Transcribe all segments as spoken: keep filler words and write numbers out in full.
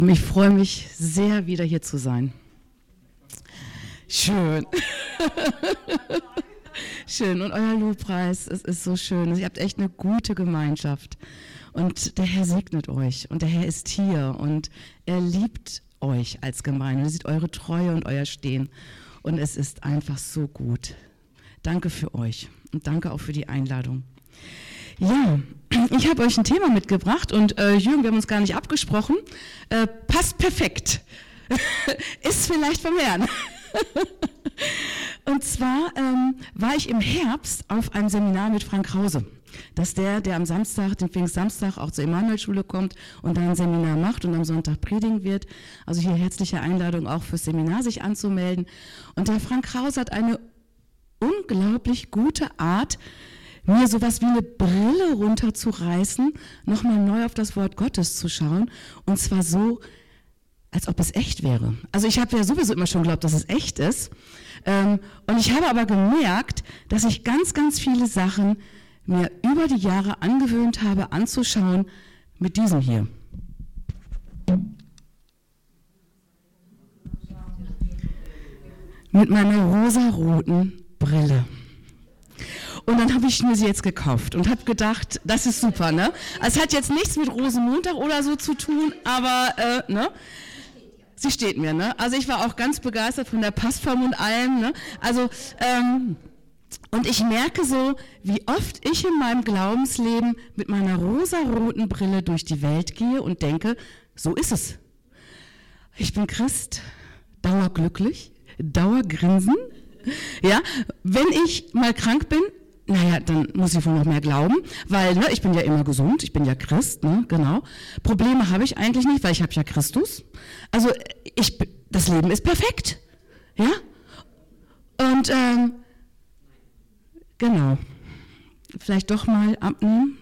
Ich freue mich sehr, wieder hier zu sein. Schön. Schön. Und euer Lobpreis, es ist so schön. Ihr habt echt eine gute Gemeinschaft. Und der Herr segnet euch. Und der Herr ist hier. Und er liebt euch als Gemeinde. Er sieht eure Treue und euer Stehen. Und es ist einfach so gut. Danke für euch. Und danke auch für die Einladung. Ja, ich habe euch ein Thema mitgebracht und äh, Jürgen, wir haben uns gar nicht abgesprochen, äh, passt perfekt, ist vielleicht vom Herrn. Und zwar ähm, war ich im Herbst auf einem Seminar mit Frank Krause. Das ist der, der am Samstag, den Pfingstsamstag auch zur Emanuelschule kommt und dann ein Seminar macht und am Sonntag predigen wird. Also hier herzliche Einladung auch fürs Seminar sich anzumelden. Und der Frank Krause hat eine unglaublich gute Art, mir sowas wie eine Brille runterzureißen, nochmal neu auf das Wort Gottes zu schauen und zwar so, als ob es echt wäre. Also ich habe ja sowieso immer schon geglaubt, dass es echt ist ähm, und ich habe aber gemerkt, dass ich ganz, ganz viele Sachen mir über die Jahre angewöhnt habe anzuschauen mit diesem hier. Mit meiner rosaroten Brille. Und dann habe ich mir sie jetzt gekauft und habe gedacht, das ist super, ne? Es hat jetzt nichts mit Rosenmontag oder so zu tun, aber, äh, ne? Sie steht mir, ne? Also ich war auch ganz begeistert von der Passform und allem, ne? Also, ähm, und ich merke so, wie oft ich in meinem Glaubensleben mit meiner rosaroten Brille durch die Welt gehe und denke, so ist es. Ich bin Christ, dauerglücklich, dauergrinsen, ja? Wenn ich mal krank bin, naja, dann muss ich wohl noch mehr glauben, weil ne, ich bin ja immer gesund, ich bin ja Christ, ne, genau. Probleme habe ich eigentlich nicht, weil ich habe ja Christus. Also ich, das Leben ist perfekt, ja. Und ähm, genau, vielleicht doch mal abnehmen,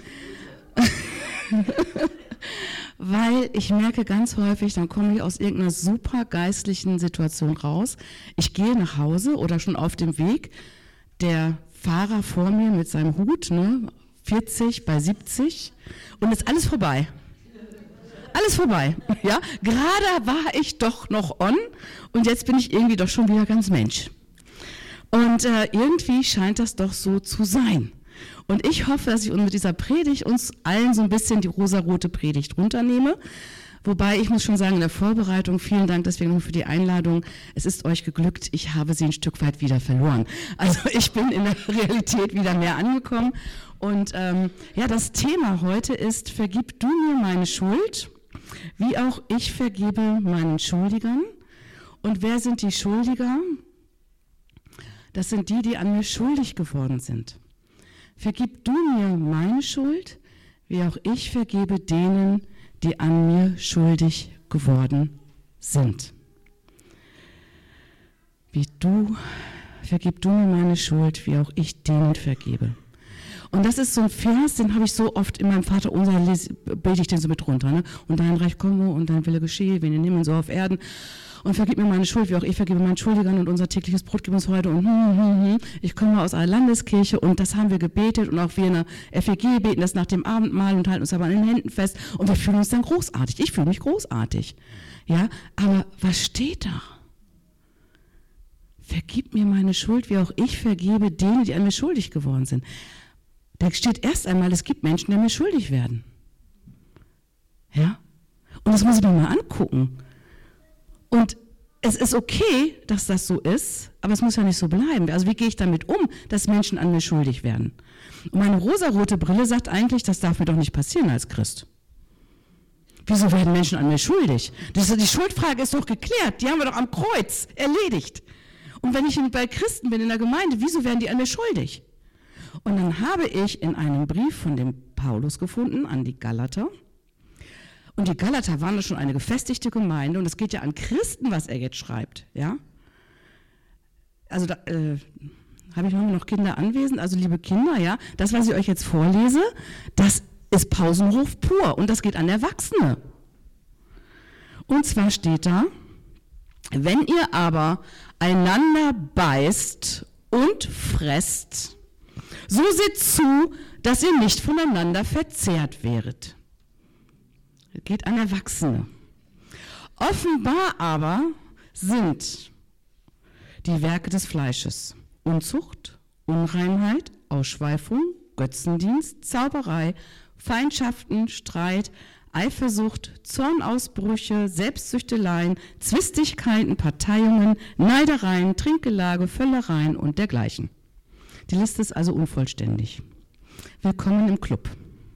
weil ich merke ganz häufig, dann komme ich aus irgendeiner super geistlichen Situation raus. Ich gehe nach Hause oder schon auf dem Weg, der Fahrer vor mir mit seinem Hut, ne, vierzig bei siebzig und ist alles vorbei. Alles vorbei, ja. Gerade war ich doch noch on und jetzt bin ich irgendwie doch schon wieder ganz Mensch. Und äh, irgendwie scheint das doch so zu sein. Und ich hoffe, dass ich mit dieser Predigt uns allen so ein bisschen die rosarote Predigt runternehme. Wobei, ich muss schon sagen, in der Vorbereitung, vielen Dank deswegen für die Einladung, es ist euch geglückt, ich habe sie ein Stück weit wieder verloren. Also ich bin in der Realität wieder mehr angekommen. Und ähm, ja, das Thema heute ist, vergib du mir meine Schuld, wie auch ich vergebe meinen Schuldigern. Und wer sind die Schuldiger? Das sind die, die an mir schuldig geworden sind. Vergib du mir meine Schuld, wie auch ich vergebe denen, die an mir schuldig geworden sind. Wie du, vergib du mir meine Schuld, wie auch ich denen vergebe. Und das ist so ein Vers, den habe ich so oft in meinem Vaterunser, bete ich den so mit runter. Ne? Und dein Reich komme und dein Wille geschehe, wie in den Himmel so auf Erden. Und vergib mir meine Schuld, wie auch ich vergebe meinen Schuldigern und unser tägliches Brot gib uns heute. Und hm, hm, hm. Ich komme aus einer Landeskirche und das haben wir gebetet und auch wir in der F E G beten das nach dem Abendmahl und halten uns aber an den Händen fest und wir fühlen uns dann großartig. Ich fühle mich großartig. Ja, aber was steht da? Vergib mir meine Schuld, wie auch ich vergebe denen, die an mir schuldig geworden sind. Da steht erst einmal, es gibt Menschen, die mir schuldig werden. Ja? Und das muss ich mir mal angucken. Und es ist okay, dass das so ist, aber es muss ja nicht so bleiben. Also wie gehe ich damit um, dass Menschen an mir schuldig werden? Und meine rosarote Brille sagt eigentlich, das darf mir doch nicht passieren als Christ. Wieso werden Menschen an mir schuldig? Das, die Schuldfrage ist doch geklärt, die haben wir doch am Kreuz erledigt. Und wenn ich bei Christen bin in der Gemeinde, wieso werden die an mir schuldig? Und dann habe ich in einem Brief von dem Paulus gefunden an die Galater. Und die Galater waren schon eine gefestigte Gemeinde und es geht ja an Christen, was er jetzt schreibt, ja. Also da äh, habe ich noch Kinder anwesend, also liebe Kinder, ja, das, was ich euch jetzt vorlese, das ist Pausenhof pur und das geht an Erwachsene. Und zwar steht da, wenn ihr aber einander beißt und fresst, so seht zu, dass ihr nicht voneinander verzehrt werdet. Das geht an Erwachsene. Offenbar aber sind die Werke des Fleisches Unzucht, Unreinheit, Ausschweifung, Götzendienst, Zauberei, Feindschaften, Streit, Eifersucht, Zornausbrüche, Selbstsüchteleien, Zwistigkeiten, Parteiungen, Neidereien, Trinkgelage, Völlereien und dergleichen. Die Liste ist also unvollständig. Willkommen im Club.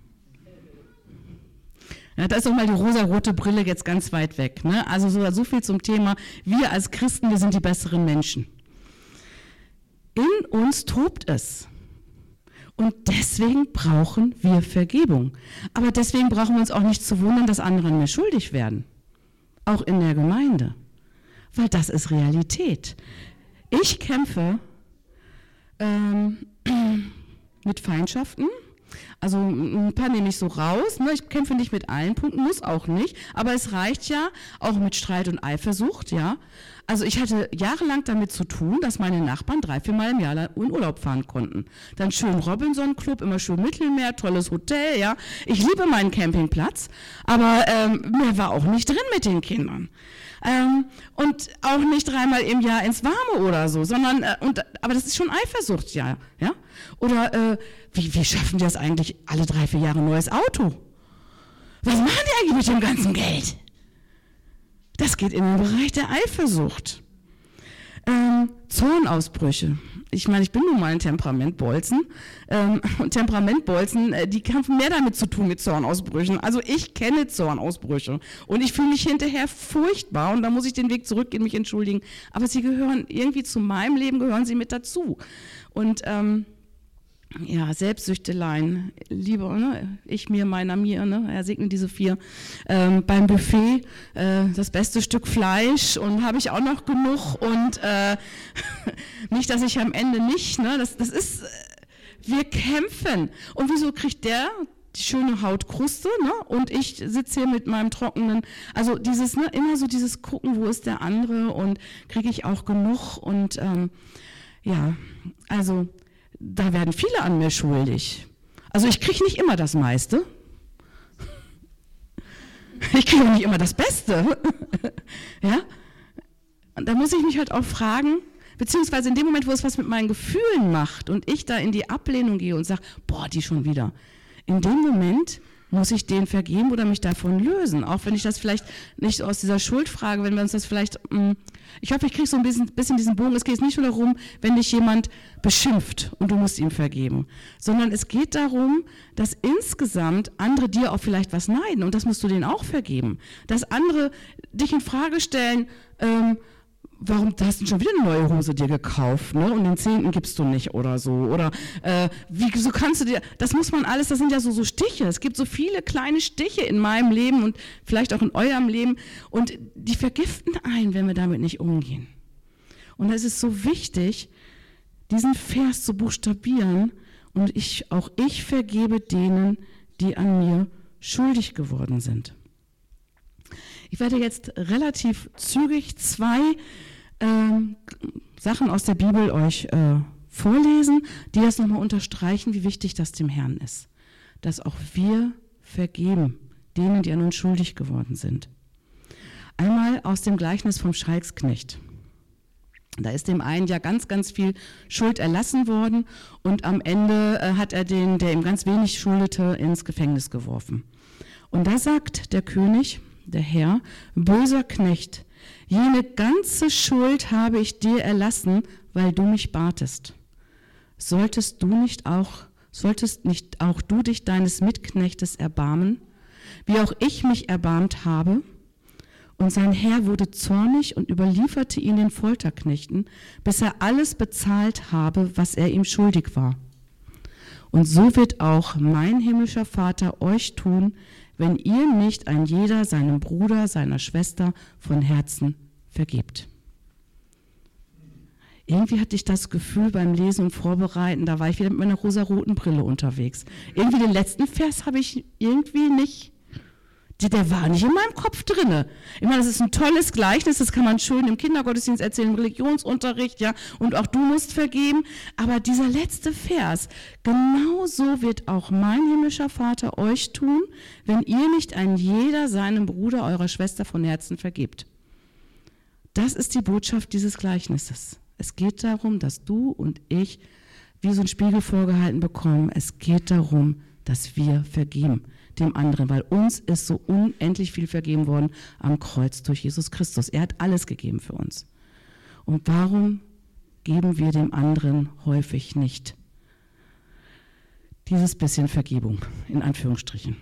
Ja, da ist doch mal die rosarote Brille jetzt ganz weit weg. Ne? Also so, so viel zum Thema, wir als Christen, wir sind die besseren Menschen. In uns tobt es. Und deswegen brauchen wir Vergebung. Aber deswegen brauchen wir uns auch nicht zu wundern, dass andere an mir schuldig werden. Auch in der Gemeinde. Weil das ist Realität. Ich kämpfe ähm, mit Feindschaften. Also ein paar nehme ich so raus. Ne? Ich kämpfe nicht mit allen Punkten, muss auch nicht. Aber es reicht ja auch mit Streit und Eifersucht. Ja. Also ich hatte jahrelang damit zu tun, dass meine Nachbarn drei, vier Mal im Jahr in Urlaub fahren konnten. Dann schön Robinson-Club, immer schön Mittelmeer, tolles Hotel. Ja. Ich liebe meinen Campingplatz, aber ähm, mehr war auch nicht drin mit den Kindern. Ähm, und auch nicht dreimal im Jahr ins Warme oder so, sondern, äh, und, aber das ist schon Eifersucht, ja. ja? Oder äh, wie, wie schaffen die das eigentlich, alle drei, vier Jahre ein neues Auto? Was machen die eigentlich mit dem ganzen Geld? Das geht in den Bereich der Eifersucht. Ähm, Zornausbrüche. Ich meine, ich bin nun mal ein Temperamentbolzen. Ähm, und Temperamentbolzen, äh, die haben mehr damit zu tun mit Zornausbrüchen. Also ich kenne Zornausbrüche. Und ich fühle mich hinterher furchtbar. Und da muss ich den Weg zurückgehen, mich entschuldigen. Aber sie gehören irgendwie zu meinem Leben, gehören sie mit dazu. Und ähm, ja, Selbstsüchteleien, lieber, ne? Ich, mir, meiner, mir, ne? Er segne diese vier. Ähm, beim Buffet äh, das beste Stück Fleisch und habe ich auch noch genug und äh, nicht, dass ich am Ende nicht, ne? Das, das ist, äh, wir kämpfen. Und wieso kriegt der die schöne Hautkruste, ne? Und ich sitze hier mit meinem trockenen, also dieses, ne? Immer so dieses Gucken, wo ist der andere und kriege ich auch genug und ähm, ja, also da werden viele an mir schuldig. Also ich kriege nicht immer das meiste. Ich kriege nicht immer das Beste. Ja? Und da muss ich mich halt auch fragen, beziehungsweise in dem Moment, wo es was mit meinen Gefühlen macht und ich da in die Ablehnung gehe und sage, boah, die schon wieder. In dem Moment muss ich denen vergeben oder mich davon lösen. Auch wenn ich das vielleicht nicht aus dieser Schuldfrage, wenn wir uns das vielleicht, mh, ich hoffe, ich kriege so ein bisschen, bisschen diesen Bogen, es geht nicht nur darum, wenn dich jemand beschimpft und du musst ihm vergeben, sondern es geht darum, dass insgesamt andere dir auch vielleicht was neiden und das musst du denen auch vergeben. Dass andere dich in Frage stellen, ähm, warum hast du schon wieder eine neue Hose dir gekauft, ne? Und den Zehnten gibst du nicht oder so. Oder äh, wieso kannst du dir, das muss man alles, das sind ja so, so Stiche. Es gibt so viele kleine Stiche in meinem Leben und vielleicht auch in eurem Leben und die vergiften einen, wenn wir damit nicht umgehen. Und es ist so wichtig, diesen Vers zu buchstabieren und ich, auch ich vergebe denen, die an mir schuldig geworden sind. Ich werde jetzt relativ zügig zwei ähm, Sachen aus der Bibel euch äh, vorlesen, die das nochmal unterstreichen, wie wichtig das dem Herrn ist. Dass auch wir vergeben, denen, die an uns schuldig geworden sind. Einmal aus dem Gleichnis vom Schalksknecht. Da ist dem einen ja ganz, ganz viel Schuld erlassen worden und am Ende äh, hat er den, der ihm ganz wenig schuldete, ins Gefängnis geworfen. Und da sagt der König, der Herr, böser Knecht, jene ganze Schuld habe ich dir erlassen, weil du mich batest. Solltest du nicht auch, solltest nicht auch du dich deines Mitknechtes erbarmen, wie auch ich mich erbarmt habe? Und sein Herr wurde zornig und überlieferte ihn den Folterknechten, bis er alles bezahlt habe, was er ihm schuldig war. Und so wird auch mein himmlischer Vater euch tun, wenn ihr nicht ein jeder seinem Bruder, seiner Schwester von Herzen vergebt. Irgendwie hatte ich das Gefühl beim Lesen und Vorbereiten, da war ich wieder mit meiner rosaroten Brille unterwegs. Irgendwie den letzten Vers habe ich irgendwie nicht, Der war nicht in meinem Kopf drinne. Ich meine, das ist ein tolles Gleichnis, das kann man schön im Kindergottesdienst erzählen, im Religionsunterricht, ja, und auch du musst vergeben. Aber dieser letzte Vers, genau so wird auch mein himmlischer Vater euch tun, wenn ihr nicht ein jeder seinem Bruder, eurer Schwester von Herzen vergebt. Das ist die Botschaft dieses Gleichnisses. Es geht darum, dass du und ich wie so ein Spiegel vorgehalten bekommen. Es geht darum, dass wir vergeben dem anderen, weil uns ist so unendlich viel vergeben worden am Kreuz durch Jesus Christus. Er hat alles gegeben für uns. Und warum geben wir dem anderen häufig nicht dieses bisschen Vergebung, in Anführungsstrichen?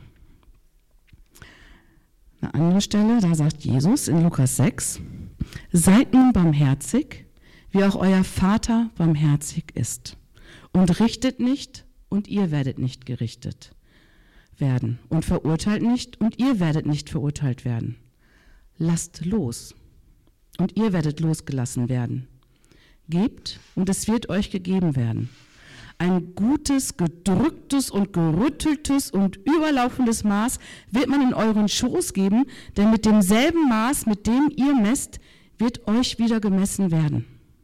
Eine andere Stelle, da sagt Jesus in Lukas sechs, seid nun barmherzig, wie auch euer Vater barmherzig ist. Und richtet nicht, und ihr werdet nicht gerichtet werden. Und verurteilt nicht, und ihr werdet nicht verurteilt werden. Lasst los, und ihr werdet losgelassen werden. Gebt, und es wird euch gegeben werden. Ein gutes, gedrücktes und gerütteltes und überlaufendes Maß wird man in euren Schoß geben, denn mit demselben Maß, mit dem ihr messt, wird euch wieder gemessen werden.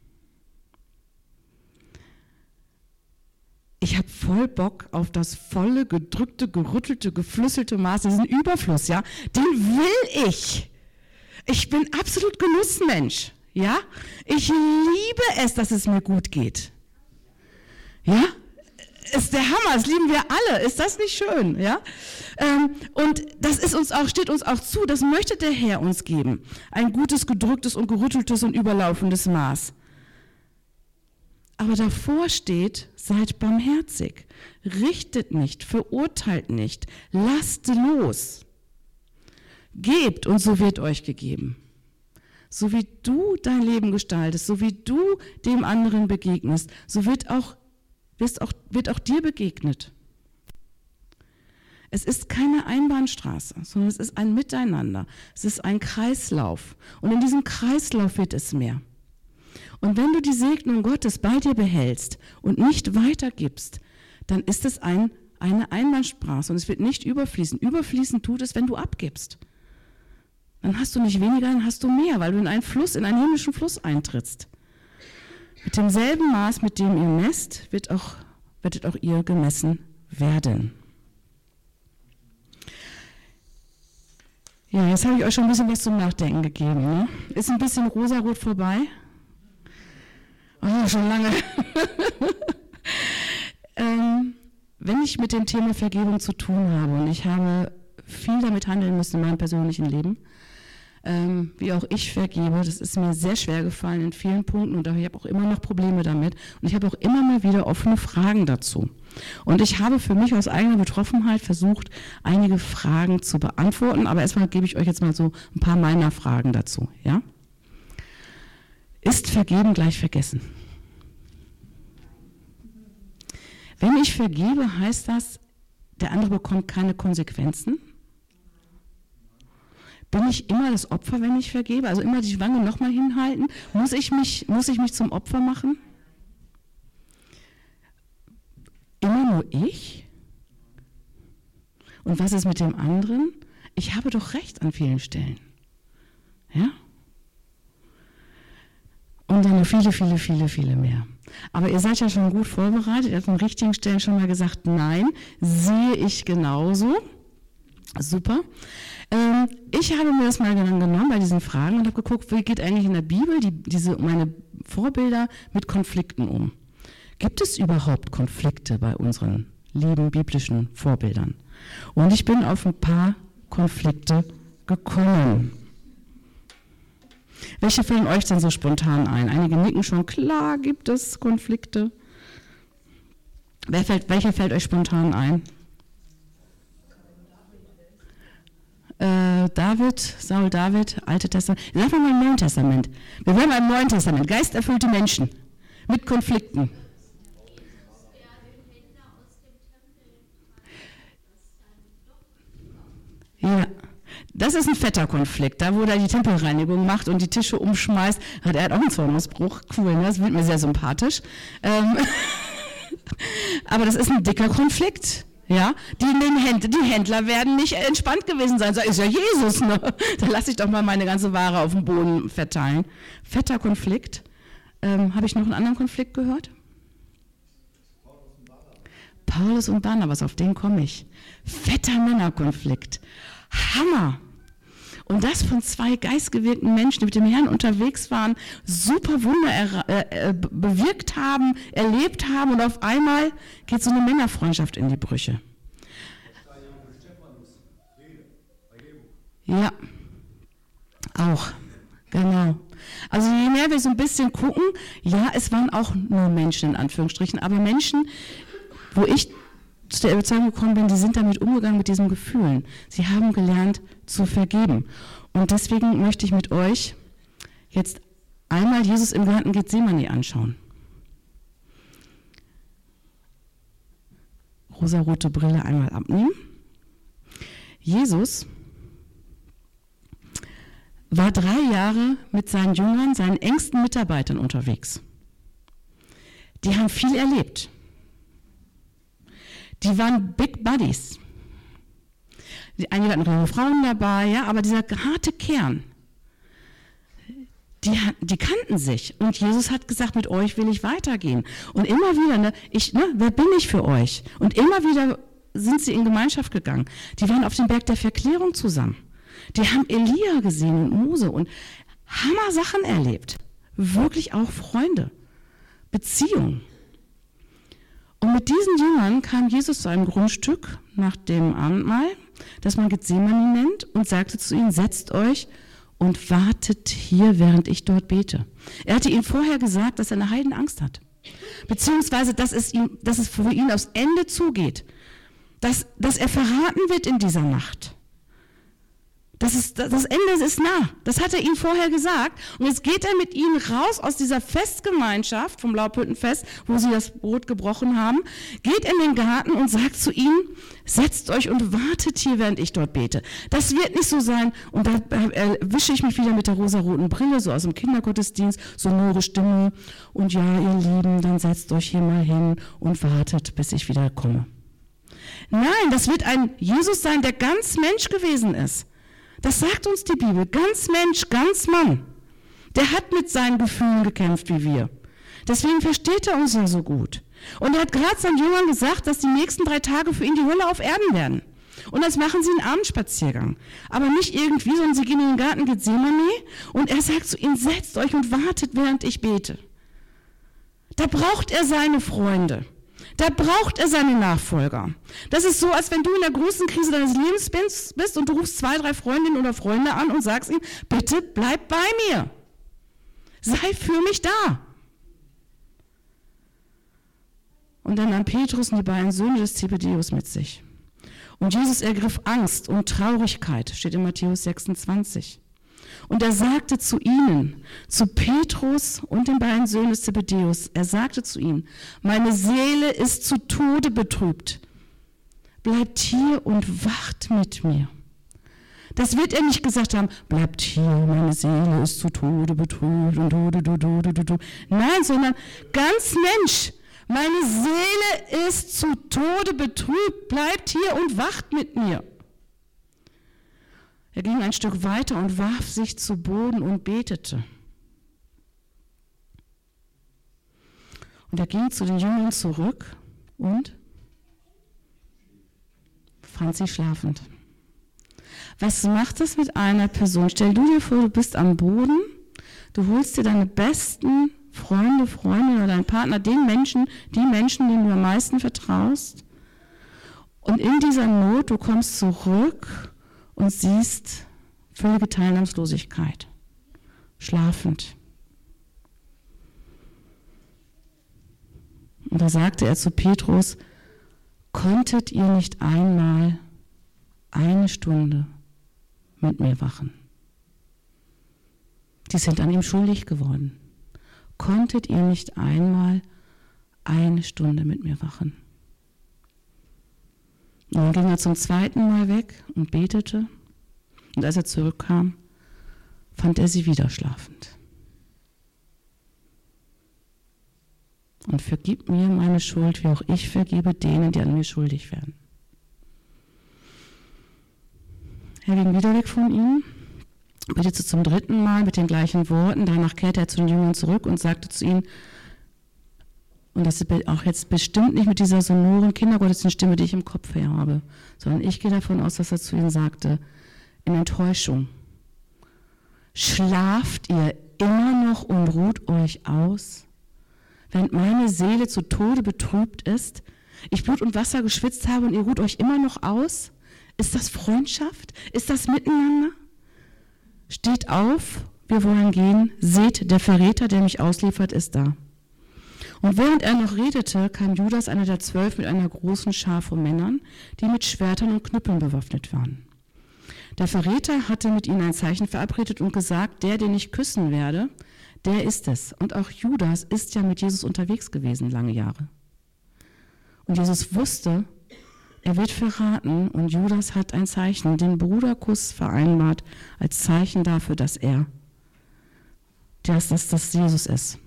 Ich habe voll Bock auf das volle, gedrückte, gerüttelte, geflüsselte Maß, diesen Überfluss, ja, den will ich. Ich bin absolut Genussmensch, ja. Ich liebe es, dass es mir gut geht. Ja, ist der Hammer, das lieben wir alle, ist das nicht schön, ja? Ähm, und das ist uns auch, steht uns auch zu, das möchte der Herr uns geben. Ein gutes, gedrücktes und gerütteltes und überlaufendes Maß. Aber davor steht, seid barmherzig, richtet nicht, verurteilt nicht, lasst los. Gebt und so wird euch gegeben. So wie du dein Leben gestaltest, so wie du dem anderen begegnest, so wird auch, wirst auch, wird auch dir begegnet. Es ist keine Einbahnstraße, sondern es ist ein Miteinander, es ist ein Kreislauf. Und in diesem Kreislauf wird es mehr. Und wenn du die Segnung Gottes bei dir behältst und nicht weitergibst, dann ist es ein, eine Einbahnstraße und es wird nicht überfließen. Überfließen tut es, wenn du abgibst. Dann hast du nicht weniger, dann hast du mehr, weil du in einen Fluss, in einen himmlischen Fluss eintrittst. Mit demselben Maß, mit dem ihr messt, wird auch, werdet auch ihr gemessen werden. Ja, jetzt habe ich euch schon ein bisschen was zum Nachdenken gegeben. Ne? Ist ein bisschen rosarot vorbei. Oh, schon lange. ähm, wenn ich mit dem Thema Vergebung zu tun habe und ich habe viel damit handeln müssen in meinem persönlichen Leben, ähm, wie auch ich vergebe, das ist mir sehr schwer gefallen in vielen Punkten und ich habe auch immer noch Probleme damit und ich habe auch immer mal wieder offene Fragen dazu. Und ich habe für mich aus eigener Betroffenheit versucht, einige Fragen zu beantworten, aber erstmal gebe ich euch jetzt mal so ein paar meiner Fragen dazu, ja? Ist Vergeben gleich vergessen? Wenn ich vergebe, heißt das, der andere bekommt keine Konsequenzen? Bin ich immer das Opfer, wenn ich vergebe? Also immer die Wange nochmal hinhalten? Muss ich mich, muss ich mich zum Opfer machen? Immer nur ich? Und was ist mit dem anderen? Ich habe doch recht an vielen Stellen. Ja? Und dann noch viele, viele, viele, viele mehr. Aber ihr seid ja schon gut vorbereitet. Ihr habt an richtigen Stellen schon mal gesagt, nein, sehe ich genauso. Super. Ähm, ich habe mir das mal genommen bei diesen Fragen und habe geguckt, wie geht eigentlich in der Bibel die, diese, meine Vorbilder mit Konflikten um. Gibt es überhaupt Konflikte bei unseren lieben biblischen Vorbildern? Und ich bin auf ein paar Konflikte gekommen. Welche fallen euch denn so spontan ein? Einige nicken schon, klar gibt es Konflikte. Wer fällt, welcher fällt euch spontan ein? Äh, David, Saul David, Alte Testament. Sagen wir mal im Neuen Testament. Wir bleiben im Neuen Testament. Geisterfüllte Menschen mit Konflikten. Ja. Das ist ein fetter Konflikt, da wo er die Tempelreinigung macht und die Tische umschmeißt, hat er auch einen Zornausbruch. Cool, ne? Das wird mir sehr sympathisch. Ähm Aber das ist ein dicker Konflikt. Ja, die, den Händler, die Händler werden nicht entspannt gewesen sein. Ist ja Jesus, ne? Da lasse ich doch mal meine ganze Ware auf dem Boden verteilen. Fetter Konflikt. Ähm, Habe ich noch einen anderen Konflikt gehört? Paulus und Barnabas, auf den komme ich. Fetter Männerkonflikt. Hammer. Und das von zwei geistgewirkten Menschen, die mit dem Herrn unterwegs waren, super Wunder er, äh, bewirkt haben, erlebt haben und auf einmal geht so eine Männerfreundschaft in die Brüche. Ja, auch, genau. Also je mehr wir so ein bisschen gucken, ja, es waren auch nur Menschen in Anführungsstrichen, aber Menschen, wo ich zu der Überzeugung gekommen bin, die sind damit umgegangen mit diesen Gefühlen. Sie haben gelernt zu vergeben. Und deswegen möchte ich mit euch jetzt einmal Jesus im Garten Gethsemane anschauen. Rosarote Brille einmal abnehmen. Jesus war drei Jahre mit seinen Jüngern, seinen engsten Mitarbeitern unterwegs. Die haben viel erlebt. Die waren Big Buddies. Die, einige hatten junge Frauen dabei, ja, aber dieser harte Kern, die, die kannten sich. Und Jesus hat gesagt, mit euch will ich weitergehen. Und immer wieder, ne, ich, ne, wer bin ich für euch? Und immer wieder sind sie in Gemeinschaft gegangen. Die waren auf dem Berg der Verklärung zusammen. Die haben Elia gesehen und Mose und Hammer Sachen erlebt. Wirklich auch Freunde, Beziehungen. Und mit diesen Jüngern kam Jesus zu einem Grundstück nach dem Abendmahl, das man Gethsemane nennt, und sagte zu ihnen, setzt euch und wartet hier, während ich dort bete. Er hatte ihnen vorher gesagt, dass er eine Heidenangst hat. Beziehungsweise, dass es, ihm, dass es für ihn aufs Ende zugeht. Dass, dass er verraten wird in dieser Nacht. Das, ist, das Ende ist nah. Das hat er ihnen vorher gesagt. Und jetzt geht er mit ihnen raus aus dieser Festgemeinschaft vom Laubhüttenfest, wo sie das Brot gebrochen haben, geht in den Garten und sagt zu ihnen, setzt euch und wartet hier, während ich dort bete. Das wird nicht so sein. Und da erwische ich mich wieder mit der rosaroten Brille, so aus dem Kindergottesdienst, sonore Stimme. Und ja, ihr Lieben, dann setzt euch hier mal hin und wartet, bis ich wieder komme. Nein, das wird ein Jesus sein, der ganz Mensch gewesen ist. Das sagt uns die Bibel. Ganz Mensch, ganz Mann. Der hat mit seinen Gefühlen gekämpft wie wir. Deswegen versteht er uns ja so gut. Und er hat gerade seinen Jüngern gesagt, dass die nächsten drei Tage für ihn die Hölle auf Erden werden. Und das machen sie einen Abendspaziergang. Aber nicht irgendwie, sondern sie gehen in den Garten Gethsemane und er sagt zu ihnen, setzt euch und wartet, während ich bete. Da braucht er seine Freunde. Da braucht er seine Nachfolger. Das ist so, als wenn du in der großen Krise deines Lebens bist und du rufst zwei, drei Freundinnen oder Freunde an und sagst ihnen, bitte bleib bei mir. Sei für mich da. Und dann nahm Petrus und die beiden Söhne des Zebedeus mit sich. Und Jesus ergriff Angst und Traurigkeit, steht in Matthäus sechsundzwanzig. Und er sagte zu ihnen, zu Petrus und den beiden Söhnen des Zebedeus, er sagte zu ihnen, meine Seele ist zu Tode betrübt. Bleibt hier und wacht mit mir. Das wird er nicht gesagt haben, bleibt hier, meine Seele ist zu Tode betrübt und du, du, du, du, du, du. Nein, sondern ganz Mensch, meine Seele ist zu Tode betrübt, bleibt hier und wacht mit mir. Er ging ein Stück weiter und warf sich zu Boden und betete. Und er ging zu den Jüngern zurück und fand sie schlafend. Was macht das mit einer Person? Stell du dir vor, du bist am Boden, du holst dir deine besten Freunde, Freundinnen oder deinen Partner, den Menschen, die Menschen, denen du am meisten vertraust. Und in dieser Not, du kommst zurück und siehst völlige Teilnahmslosigkeit, schlafend. Und da sagte er zu Petrus, konntet ihr nicht einmal eine Stunde mit mir wachen? Die sind an ihm schuldig geworden. Konntet ihr nicht einmal eine Stunde mit mir wachen? Und dann ging er zum zweiten Mal weg und betete. Und als er zurückkam, fand er sie wieder schlafend. Und vergib mir meine Schuld, wie auch ich vergebe denen, die an mir schuldig werden. Er ging wieder weg von ihnen, betete zum dritten Mal mit den gleichen Worten. Danach kehrte er zu den Jüngern zurück und sagte zu ihnen, und das ist auch jetzt bestimmt nicht mit dieser sonoren Kindergottesdienststimme, die ich im Kopf her habe, sondern ich gehe davon aus, dass er zu ihnen sagte, in Enttäuschung, schlaft ihr immer noch und ruht euch aus, während meine Seele zu Tode betrübt ist, ich Blut und Wasser geschwitzt habe und ihr ruht euch immer noch aus? Ist das Freundschaft? Ist das Miteinander? Steht auf, wir wollen gehen, seht, der Verräter, der mich ausliefert, ist da. Und während er noch redete, kam Judas, einer der Zwölf, mit einer großen Schar von Männern, die mit Schwertern und Knüppeln bewaffnet waren. Der Verräter hatte mit ihnen ein Zeichen verabredet und gesagt, der, den ich küssen werde, der ist es. Und auch Judas ist ja mit Jesus unterwegs gewesen, lange Jahre. Und Jesus wusste, er wird verraten, und Judas hat ein Zeichen, den Bruderkuss vereinbart, als Zeichen dafür, dass er, dass das, dass Jesus ist.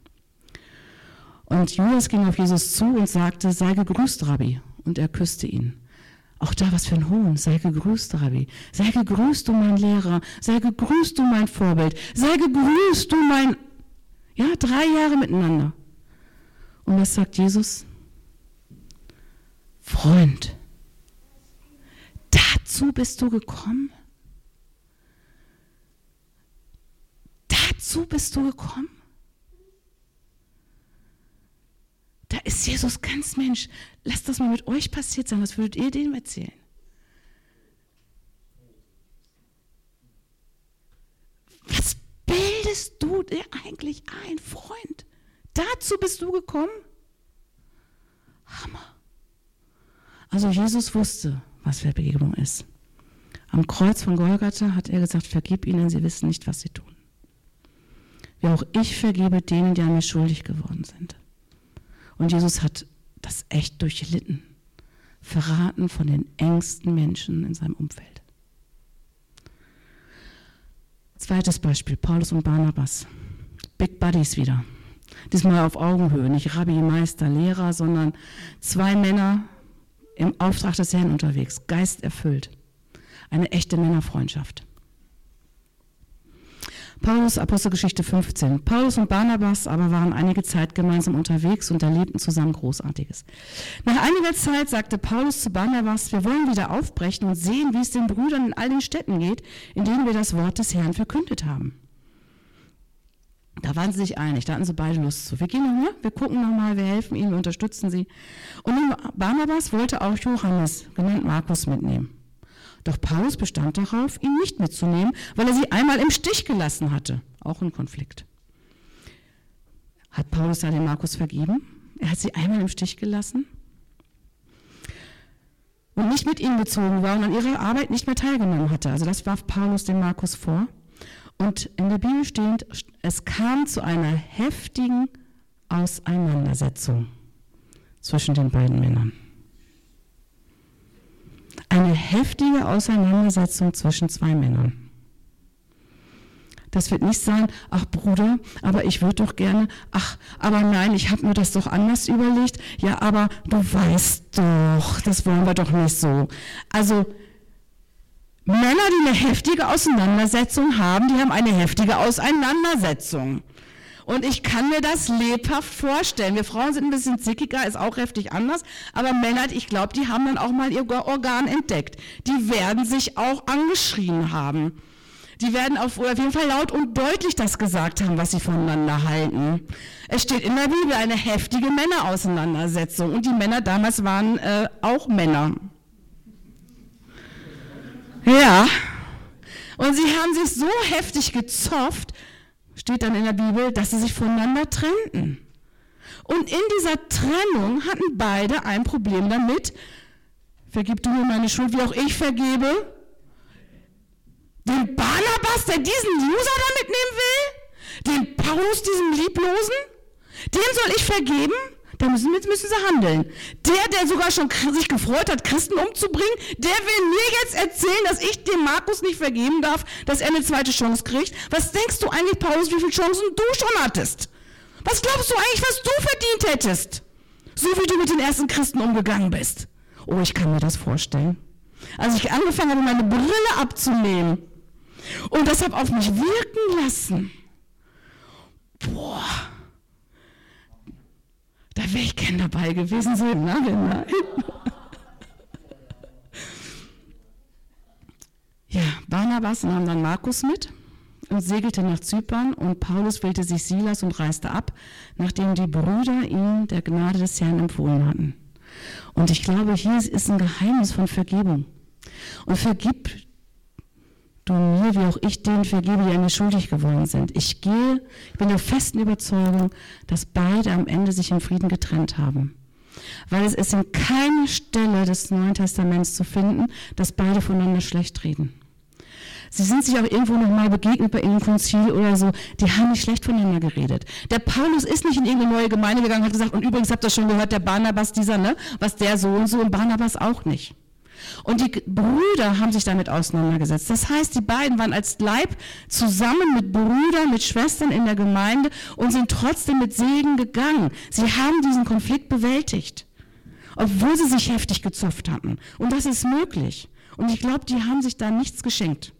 Und Judas ging auf Jesus zu und sagte, sei gegrüßt, Rabbi. Und er küsste ihn. Auch da was für ein Hohn. Sei gegrüßt, Rabbi. Sei gegrüßt, du mein Lehrer. Sei gegrüßt, du mein Vorbild. Sei gegrüßt, du mein... Ja, drei Jahre miteinander. Und was sagt Jesus? Freund, dazu bist du gekommen? Dazu bist du gekommen? Da ist Jesus ganz Mensch. Lasst das mal mit euch passiert sein. Was würdet ihr dem erzählen? Was bildest du dir eigentlich ein, Freund? Dazu bist du gekommen? Hammer. Also Jesus wusste, was für Begegnung ist. Am Kreuz von Golgatha hat er gesagt, vergib ihnen, sie wissen nicht, was sie tun. Wie auch ich vergebe denen, die an mir schuldig geworden sind. Und Jesus hat das echt durchlitten, verraten von den engsten Menschen in seinem Umfeld. Zweites Beispiel, Paulus und Barnabas. Big Buddies wieder. Diesmal auf Augenhöhe, nicht Rabbi, Meister, Lehrer, sondern zwei Männer im Auftrag des Herrn unterwegs, geisterfüllt. Eine echte Männerfreundschaft. Paulus, Apostelgeschichte fünfzehn. Paulus und Barnabas aber waren einige Zeit gemeinsam unterwegs und erlebten zusammen Großartiges. Nach einiger Zeit sagte Paulus zu Barnabas, wir wollen wieder aufbrechen und sehen, wie es den Brüdern in all den Städten geht, in denen wir das Wort des Herrn verkündet haben. Da waren sie sich einig, da hatten sie beide Lust zu. Wir gehen nochmal, wir gucken nochmal, wir helfen ihnen, wir unterstützen sie. Und Barnabas wollte auch Johannes, genannt Markus, mitnehmen. Doch Paulus bestand darauf, ihn nicht mitzunehmen, weil er sie einmal im Stich gelassen hatte. Auch ein Konflikt. Hat Paulus da den Markus vergeben? Er hat sie einmal im Stich gelassen und nicht mit ihnen gezogen war und an ihrer Arbeit nicht mehr teilgenommen hatte. Also das warf Paulus dem Markus vor. Und in der Bibel steht, es kam zu einer heftigen Auseinandersetzung zwischen den beiden Männern. Eine heftige Auseinandersetzung zwischen zwei Männern. Das wird nicht sein, ach Bruder, aber ich würde doch gerne, ach, aber nein, ich habe mir das doch anders überlegt. Ja, aber du weißt doch, das wollen wir doch nicht so. Also Männer, die eine heftige Auseinandersetzung haben, die haben eine heftige Auseinandersetzung. Und ich kann mir das lebhaft vorstellen. Wir Frauen sind ein bisschen zickiger, ist auch heftig anders. Aber Männer, ich glaube, die haben dann auch mal ihr Organ entdeckt. Die werden sich auch angeschrien haben. Die werden auf, auf jeden Fall laut und deutlich das gesagt haben, was sie voneinander halten. Es steht in der Bibel eine heftige Männerauseinandersetzung. Und die Männer damals waren äh, auch Männer. Ja. Und sie haben sich so heftig gezofft, steht dann in der Bibel, dass sie sich voneinander trennten. Und in dieser Trennung hatten beide ein Problem damit. Vergib du mir meine Schuld, wie auch ich vergebe. Den Barnabas, der diesen Loser da mitnehmen will? Den Paulus, diesen Lieblosen? Den soll ich vergeben? Da müssen, müssen sie handeln. Der, der sogar schon sich gefreut hat, Christen umzubringen, der will mir jetzt erzählen, dass ich dem Markus nicht vergeben darf, dass er eine zweite Chance kriegt. Was denkst du eigentlich, Paulus, wie viele Chancen du schon hattest? Was glaubst du eigentlich, was du verdient hättest? So wie du mit den ersten Christen umgegangen bist. Oh, ich kann mir das vorstellen. Als ich angefangen habe, meine Brille abzunehmen und das habe auf mich wirken lassen, boah, da wäre ich gern dabei gewesen, so im Nachhinein. Ja, Barnabas nahm dann Markus mit und segelte nach Zypern und Paulus wählte sich Silas und reiste ab, nachdem die Brüder ihn der Gnade des Herrn empfohlen hatten. Und ich glaube, hier ist ein Geheimnis von Vergebung. Und vergib du mir, wie auch ich denen vergebe, die an mir schuldig geworden sind. Ich gehe, ich bin der festen Überzeugung, dass beide am Ende sich in Frieden getrennt haben. Weil es ist in keiner Stelle des Neuen Testaments zu finden, dass beide voneinander schlecht reden. Sie sind sich auch irgendwo nochmal begegnet bei irgendeinem Konzil oder so. Die haben nicht schlecht voneinander geredet. Der Paulus ist nicht in irgendeine neue Gemeinde gegangen und hat gesagt, und übrigens habt ihr schon gehört, der Barnabas dieser, ne, was der so und so, und Barnabas auch nicht. Und die Brüder haben sich damit auseinandergesetzt. Das heißt, die beiden waren als Leib zusammen mit Brüdern, mit Schwestern in der Gemeinde und sind trotzdem mit Segen gegangen. Sie haben diesen Konflikt bewältigt, obwohl sie sich heftig gezopft hatten. Und das ist möglich. Und ich glaube, die haben sich da nichts geschenkt.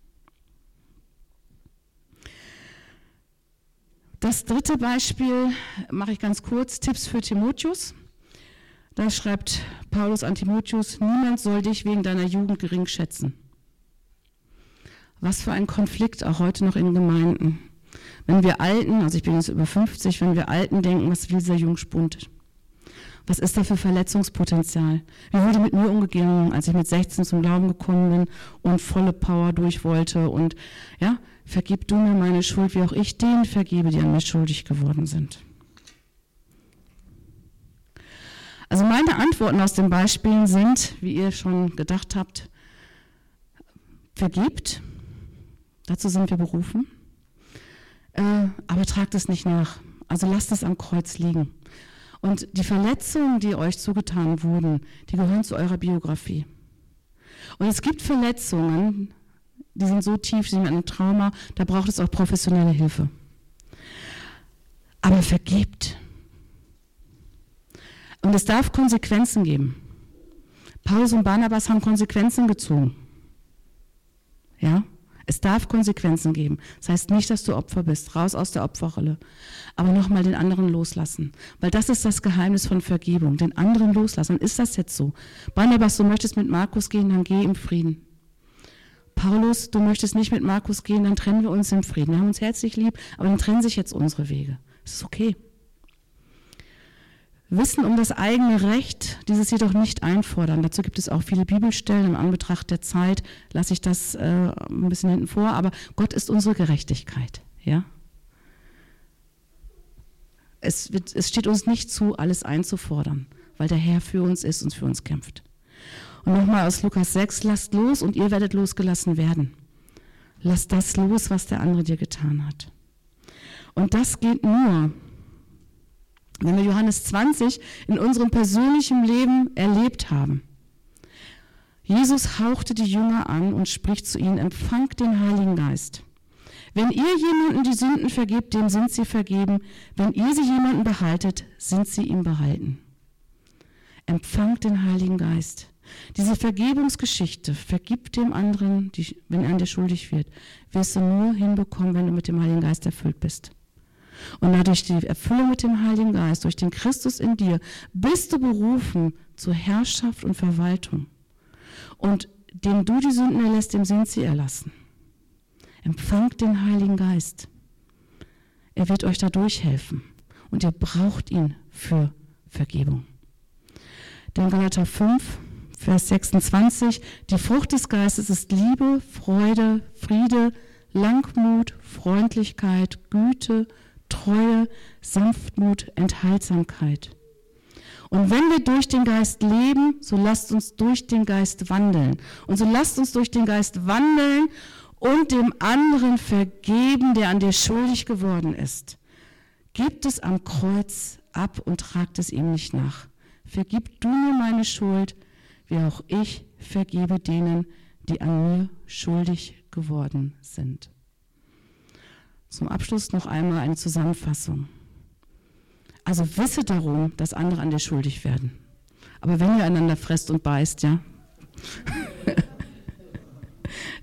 Das dritte Beispiel mache ich ganz kurz, Tipps für Timotheus. Da schreibt Paulus an Timotheus, niemand soll dich wegen deiner Jugend gering schätzen. Was für ein Konflikt auch heute noch in Gemeinden. Wenn wir Alten, also ich bin jetzt über fünfzig, wenn wir Alten denken, was will dieser Jungspund? Was ist da für Verletzungspotenzial? Wie wurde mit mir umgegangen, als ich mit sechzehn zum Glauben gekommen bin und volle Power durch wollte und ja, vergib du mir meine Schuld, wie auch ich denen vergebe, die an mir schuldig geworden sind. Also meine Antworten aus den Beispielen sind, wie ihr schon gedacht habt, vergebt, dazu sind wir berufen, äh, aber tragt es nicht nach, also lasst es am Kreuz liegen. Und die Verletzungen, die euch zugetan wurden, die gehören zu eurer Biografie. Und es gibt Verletzungen, die sind so tief, die sind ein Trauma, da braucht es auch professionelle Hilfe. Aber vergebt. Und es darf Konsequenzen geben. Paulus und Barnabas haben Konsequenzen gezogen. Ja, es darf Konsequenzen geben. Das heißt nicht, dass du Opfer bist, raus aus der Opferrolle. Aber nochmal den anderen loslassen. Weil das ist das Geheimnis von Vergebung, den anderen loslassen. Und ist das jetzt so? Barnabas, du möchtest mit Markus gehen, dann geh im Frieden. Paulus, du möchtest nicht mit Markus gehen, dann trennen wir uns im Frieden. Wir haben uns herzlich lieb, aber dann trennen sich jetzt unsere Wege. Das ist okay. Wissen um das eigene Recht, dieses jedoch nicht einfordern. Dazu gibt es auch viele Bibelstellen. Im Anbetracht der Zeit lasse ich das äh, ein bisschen hinten vor, aber Gott ist unsere Gerechtigkeit. Ja? Es, wird, es steht uns nicht zu, alles einzufordern, weil der Herr für uns ist und für uns kämpft. Und nochmal aus Lukas sechs, lasst los und ihr werdet losgelassen werden. Lasst das los, was der andere dir getan hat. Und das geht nur, wenn wir Johannes zwanzig in unserem persönlichen Leben erlebt haben. Jesus hauchte die Jünger an und spricht zu ihnen, empfangt den Heiligen Geist. Wenn ihr jemanden die Sünden vergebt, dem sind sie vergeben. Wenn ihr sie jemanden behaltet, sind sie ihm behalten. Empfangt den Heiligen Geist. Diese Vergebungsgeschichte, vergib dem anderen, die, wenn er an dir schuldig wird, wirst du nur hinbekommen, wenn du mit dem Heiligen Geist erfüllt bist. Und dadurch die Erfüllung mit dem Heiligen Geist, durch den Christus in dir, bist du berufen zur Herrschaft und Verwaltung. Und dem du die Sünden erlässt, dem sind sie erlassen. Empfangt den Heiligen Geist. Er wird euch dadurch helfen. Und ihr braucht ihn für Vergebung. Denn Galater fünf, Vers sechsundzwanzig, die Frucht des Geistes ist Liebe, Freude, Friede, Langmut, Freundlichkeit, Güte, Treue, Sanftmut, Enthaltsamkeit. Und wenn wir durch den Geist leben, so lasst uns durch den Geist wandeln. Und so lasst uns durch den Geist wandeln und dem anderen vergeben, der an dir schuldig geworden ist. Gebt es am Kreuz ab und tragt es ihm nicht nach. Vergib du mir meine Schuld, wie auch ich vergebe denen, die an mir schuldig geworden sind. Zum Abschluss noch einmal eine Zusammenfassung. Also wisse darum, dass andere an dir schuldig werden. Aber wenn ihr einander fresst und beißt, ja,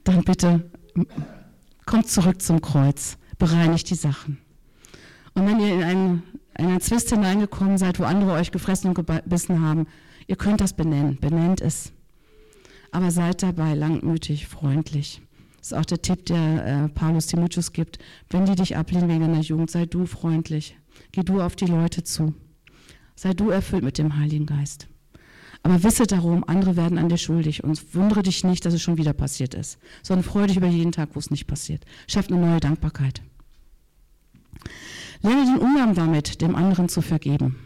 dann bitte kommt zurück zum Kreuz, bereinigt die Sachen. Und wenn ihr in einen, einen Zwist hineingekommen seid, wo andere euch gefressen und gebissen haben, ihr könnt das benennen, benennt es. Aber seid dabei langmütig, freundlich. Das ist auch der Tipp, der äh, Paulus Timotheus gibt. Wenn die dich ablehnen wegen deiner Jugend, sei du freundlich. Geh du auf die Leute zu. Sei du erfüllt mit dem Heiligen Geist. Aber wisse darum, andere werden an dir schuldig und wundere dich nicht, dass es schon wieder passiert ist, sondern freue dich über jeden Tag, wo es nicht passiert. Schaff eine neue Dankbarkeit. Lerne den Umgang damit, dem anderen zu vergeben.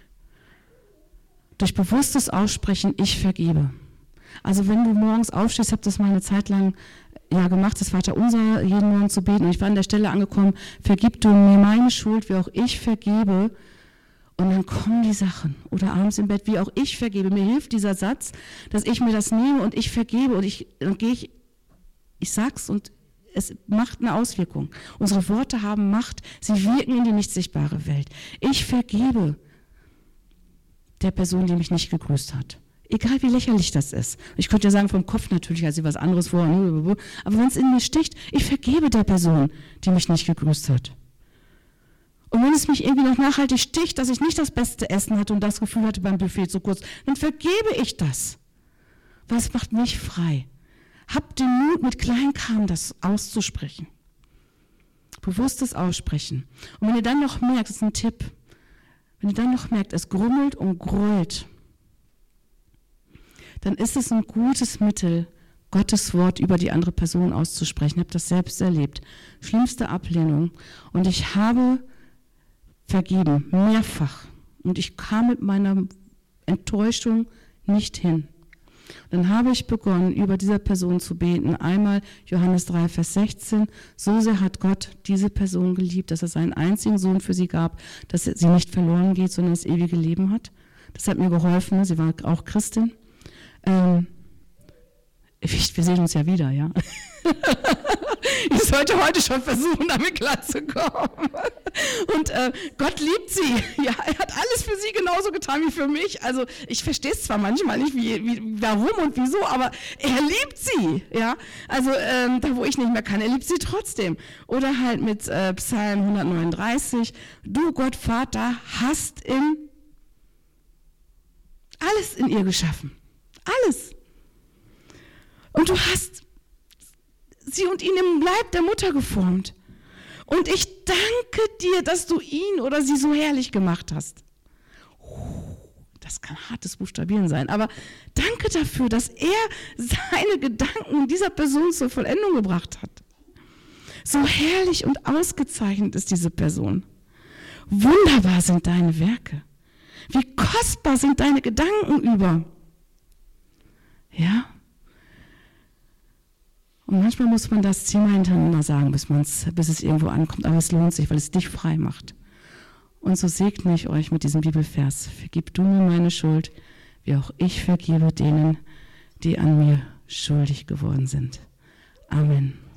Durch bewusstes Aussprechen, ich vergebe. Also wenn du morgens aufstehst, ich habe das mal eine Zeit lang ja, gemacht, das Vaterunser jeden Morgen zu beten, und ich war an der Stelle angekommen, vergib du mir meine Schuld, wie auch ich vergebe. Und dann kommen die Sachen. Oder abends im Bett, wie auch ich vergebe. Mir hilft dieser Satz, dass ich mir das nehme und ich vergebe. Und ich, dann gehe ich, ich sag's und es macht eine Auswirkung. Unsere Worte haben Macht. Sie wirken in die nicht sichtbare Welt. Ich vergebe der Person, die mich nicht gegrüßt hat. Egal wie lächerlich das ist. Ich könnte ja sagen, vom Kopf natürlich, als sie was anderes vor. Aber wenn es in mir sticht, ich vergebe der Person, die mich nicht gegrüßt hat. Und wenn es mich irgendwie noch nachhaltig sticht, dass ich nicht das beste Essen hatte und das Gefühl hatte beim Buffet zu kurz, dann vergebe ich das. Weil es macht mich frei. Hab den Mut, mit Kleinkram das auszusprechen. Bewusstes Aussprechen. Und wenn ihr dann noch merkt, das ist ein Tipp, wenn ihr dann noch merkt, es grummelt und grollt, dann ist es ein gutes Mittel, Gottes Wort über die andere Person auszusprechen. Ich habe das selbst erlebt. Schlimmste Ablehnung. Und ich habe vergeben, mehrfach. Und ich kam mit meiner Enttäuschung nicht hin. Dann habe ich begonnen, über diese Person zu beten. Einmal Johannes drei, Vers sechzehn. So sehr hat Gott diese Person geliebt, dass er seinen einzigen Sohn für sie gab, dass sie nicht verloren geht, sondern das ewige Leben hat. Das hat mir geholfen. Sie war auch Christin. Ähm, wir sehen uns ja wieder, ja. Ich sollte heute schon versuchen, damit klarzukommen. Und äh, Gott liebt sie. Ja, er hat alles für sie genauso getan wie für mich. Also ich verstehe es zwar manchmal nicht, wie, wie, warum und wieso, aber er liebt sie. Ja, also ähm, da, wo ich nicht mehr kann, er liebt sie trotzdem. Oder halt mit äh, Psalm hundertneununddreißig. Du, Gott Vater, hast in alles in ihr geschaffen. Alles. Und du hast sie und ihn im Leib der Mutter geformt. Und ich danke dir, dass du ihn oder sie so herrlich gemacht hast. Das kann hartes Buchstabieren sein, aber danke dafür, dass er seine Gedanken dieser Person zur Vollendung gebracht hat. So herrlich und ausgezeichnet ist diese Person. Wunderbar sind deine Werke. Wie kostbar sind deine Gedanken über. Ja? Und manchmal muss man das zehnmal hintereinander sagen, bis, man's, bis es irgendwo ankommt. Aber es lohnt sich, weil es dich frei macht. Und so segne ich euch mit diesem Bibelvers. Vergib du mir meine Schuld, wie auch ich vergebe denen, die an mir schuldig geworden sind. Amen.